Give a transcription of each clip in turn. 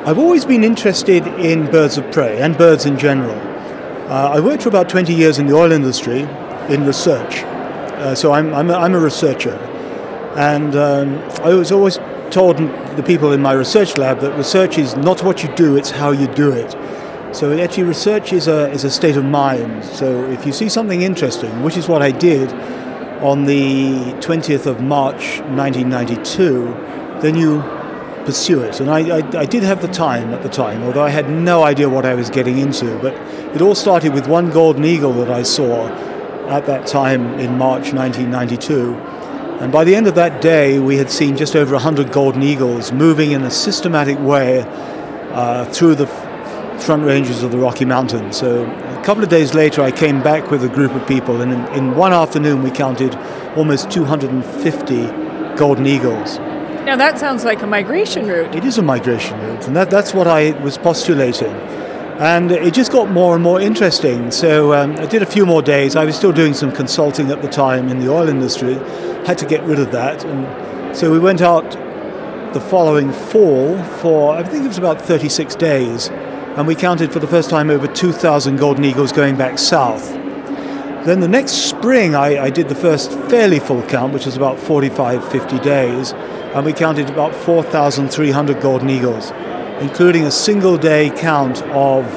I've always been interested in birds of prey and birds in general. I worked for about 20 years in the oil industry in research, so I'm a researcher. And I was always told the people in my research lab that research is not what you do, it's how you do it. So actually research is a state of mind. So if you see something interesting, which is what I did on the 20th of March 1992, then you pursue it. And I did have the time at the time, although I had no idea what I was getting into. But it all started with one golden eagle that I saw at that time in March 1992. And by the end of that day, we had seen just over 100 golden eagles moving in a systematic way through the front ranges of the Rocky Mountains. So a couple of days later, I came back with a group of people, and in one afternoon, we counted almost 250 golden eagles. Now that sounds like a migration route. It is a migration route, and that's what I was postulating. And it just got more and more interesting. So I did a few more days. I was still doing some consulting at the time in the oil industry. Had to get rid of that. And so we went out the following fall for, I think it was about 36 days. And we counted for the first time over 2,000 golden eagles going back south. Then the next spring, I did the first fairly full count, which was about 45, 50 days. And we counted about 4,300 golden eagles, including a single day count of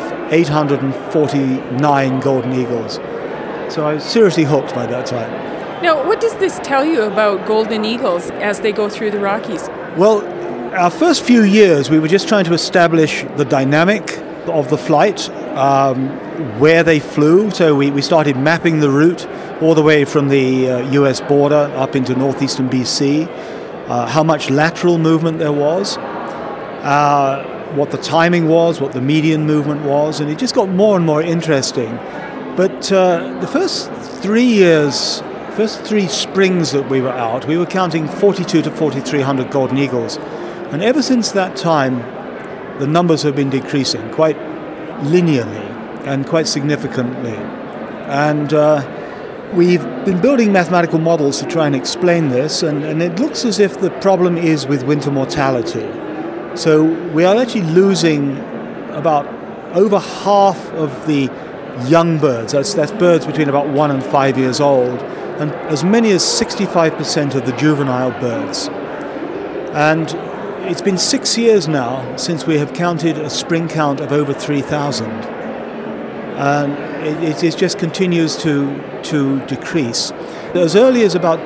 849 golden eagles. So I was seriously hooked by that time. Now, what does this tell you about golden eagles as they go through the Rockies? Well, our first few years, we were just trying to establish the dynamic of the flight, where they flew. So we started mapping the route all the way from the US border up into northeastern BC. How much lateral movement there was, what the timing was, what the median movement was, and it just got more and more interesting. But the first 3 years, first 3 springs that we were out, we were counting 42 to 4,300 golden eagles. And ever since that time, the numbers have been decreasing quite linearly and quite significantly. And we've been building mathematical models to try and explain this, and it looks as if the problem is with winter mortality. So we are actually losing about over half of the young birds, that's birds between about 1 and 5 years old, and as many as 65% of the juvenile birds. And it's been 6 years now since we have counted a spring count of over 3,000. And it just continues to decrease. As early as about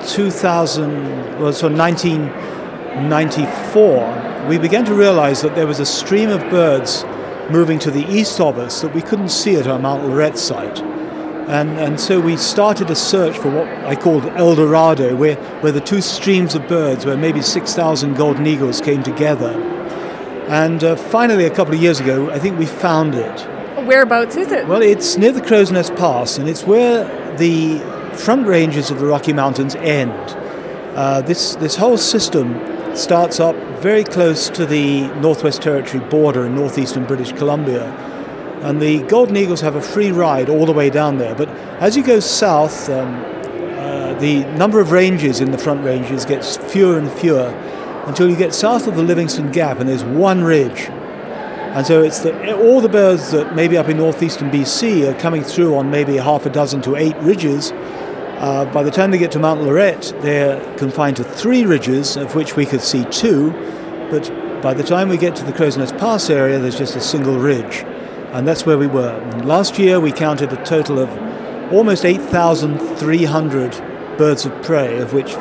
1994, we began to realize that there was a stream of birds moving to the east of us that we couldn't see at our Mount Lorette site. And so we started a search for what I called El Dorado, where the two streams of birds, where maybe 6,000 golden eagles came together. And finally, a couple of years ago, I think we found it. Whereabouts is it? Well, it's near the Crow's Nest Pass, and it's where the front ranges of the Rocky Mountains end. This whole system starts up very close to the Northwest Territory border in northeastern British Columbia. And the golden eagles have a free ride all the way down there. But as you go south, the number of ranges in the front ranges gets fewer and fewer until you get south of the Livingston Gap, and there's one ridge. And so it's all the birds that maybe up in northeastern BC are coming through on maybe half a dozen to 8 ridges. By the time they get to Mount Lorette, they're confined to 3 ridges, of which we could see 2. But by the time we get to the Crow's Nest Pass area, there's just a single ridge. And that's where we were. And last year, we counted a total of almost 8,300 birds of prey, of which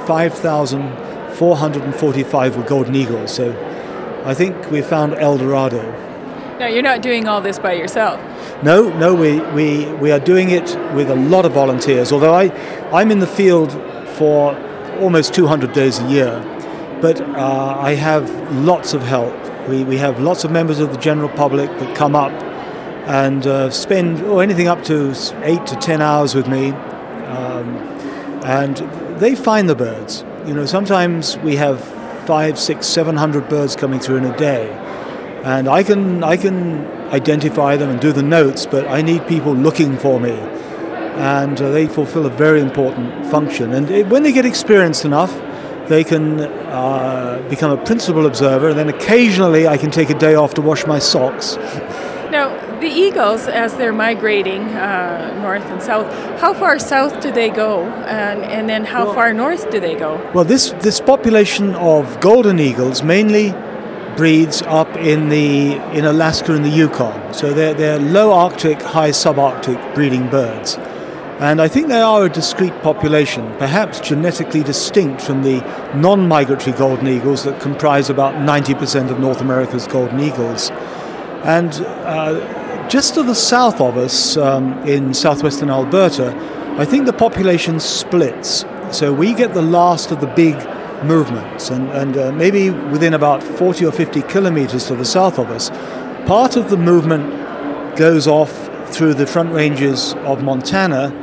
5,445 were golden eagles. So I think we found El Dorado. Now, you're not doing all this by yourself. No, we are doing it with a lot of volunteers, although I'm in the field for almost 200 days a year, but I have lots of help. We have lots of members of the general public that come up and spend anything up to 8 to 10 hours with me, and they find the birds. You know, sometimes we have 500, 600, 700 birds coming through in a day. And I can identify them and do the notes, but I need people looking for me. And they fulfill a very important function. And when they get experienced enough, they can become a principal observer, and then occasionally I can take a day off to wash my socks. Now, the eagles, as they're migrating north and south, how far south do they go? And then how far north do they go? Well, this population of golden eagles mainly breeds up in Alaska and the Yukon. So they're low Arctic, high subarctic breeding birds. And I think they are a discrete population, perhaps genetically distinct from the non-migratory golden eagles that comprise about 90% of North America's golden eagles. And just to the south of us, in southwestern Alberta, I think the population splits. So we get the last of the big movements, and maybe within about 40 or 50 kilometers to the south of us, part of the movement goes off through the front ranges of Montana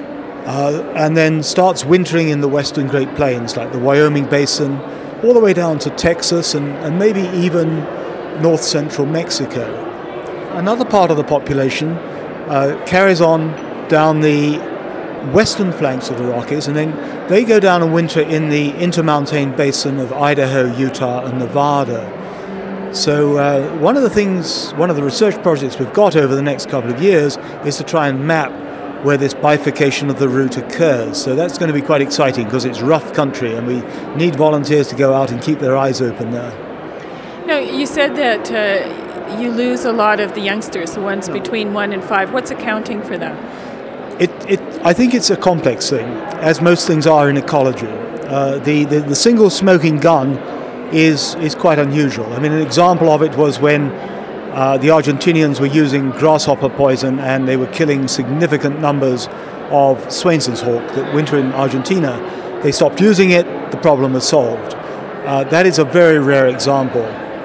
and then starts wintering in the western Great Plains, like the Wyoming Basin, all the way down to Texas and maybe even north central Mexico. Another part of the population carries on down the western flanks of the Rockies, and then they go down and winter in the intermountain basin of Idaho, Utah, and Nevada. So one of the research projects we've got over the next couple of years is to try and map where this bifurcation of the route occurs. So that's going to be quite exciting because it's rough country and we need volunteers to go out and keep their eyes open there. Now, you said that you lose a lot of the youngsters, the ones between 1 and 5. What's accounting for that? I think it's a complex thing, as most things are in ecology. The single smoking gun is quite unusual. I mean, an example of it was when the Argentinians were using grasshopper poison and they were killing significant numbers of Swainson's hawk that winter in Argentina. They stopped using it, the problem was solved. That is a very rare example.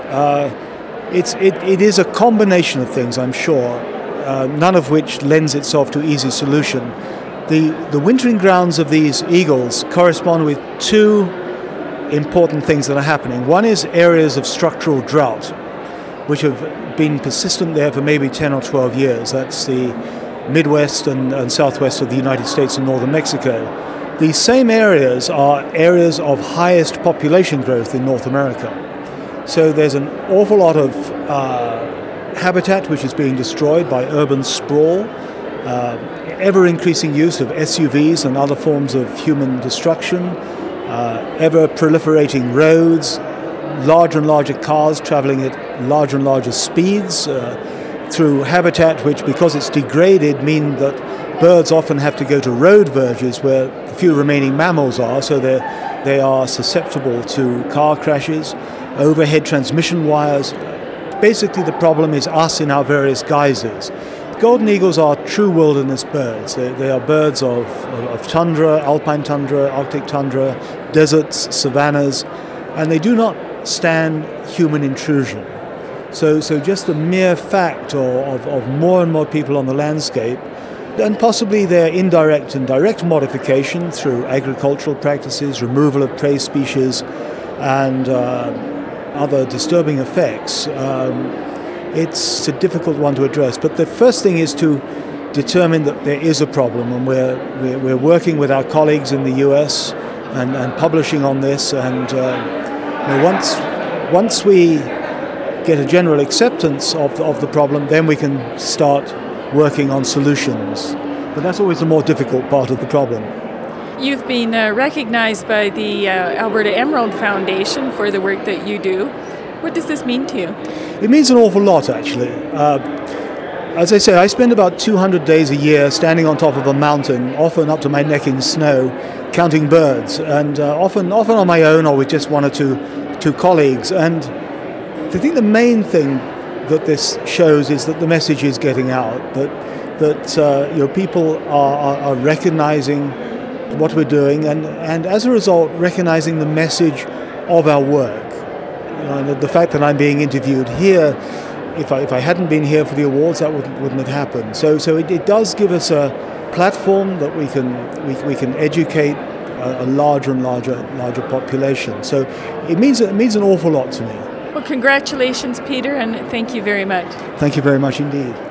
It is a combination of things, I'm sure, none of which lends itself to easy solution. The wintering grounds of these eagles correspond with two important things that are happening. One is areas of structural drought, which have been persistent there for maybe 10 or 12 years. That's the Midwest and Southwest of the United States and northern Mexico. These same areas are areas of highest population growth in North America. So there's an awful lot of habitat which is being destroyed by urban sprawl, ever-increasing use of SUVs and other forms of human destruction, ever-proliferating roads, larger and larger cars traveling at larger and larger speeds through habitat which, because it's degraded, mean that birds often have to go to road verges where the few remaining mammals are, so they are susceptible to car crashes, overhead transmission wires. Basically, the problem is us in our various guises. Golden eagles are true wilderness birds. They are birds of tundra, alpine tundra, Arctic tundra, deserts, savannas, and they do not stand human intrusion. So just the mere fact of more and more people on the landscape, and possibly their indirect and direct modification through agricultural practices, removal of prey species, and other disturbing effects, it's a difficult one to address. But the first thing is to determine that there is a problem, and we're working with our colleagues in the US and publishing on this. And once we get a general acceptance of the problem, then we can start working on solutions. But that's always the more difficult part of the problem. You've been recognized by the Alberta Emerald Foundation for the work that you do. What does this mean to you? It means an awful lot, actually. As I say, I spend about 200 days a year standing on top of a mountain, often up to my neck in snow, counting birds, and often on my own or with just one or two colleagues. And I think the main thing that this shows is that the message is getting out, that people are recognizing what we're doing, and as a result recognizing the message of our work. And the fact that I'm being interviewed here, if I hadn't been here for the awards, that wouldn't have happened. So it does give us a platform that we can educate a larger and larger population. So it means an awful lot to me. Well, congratulations, Peter, and thank you very much. Thank you very much indeed.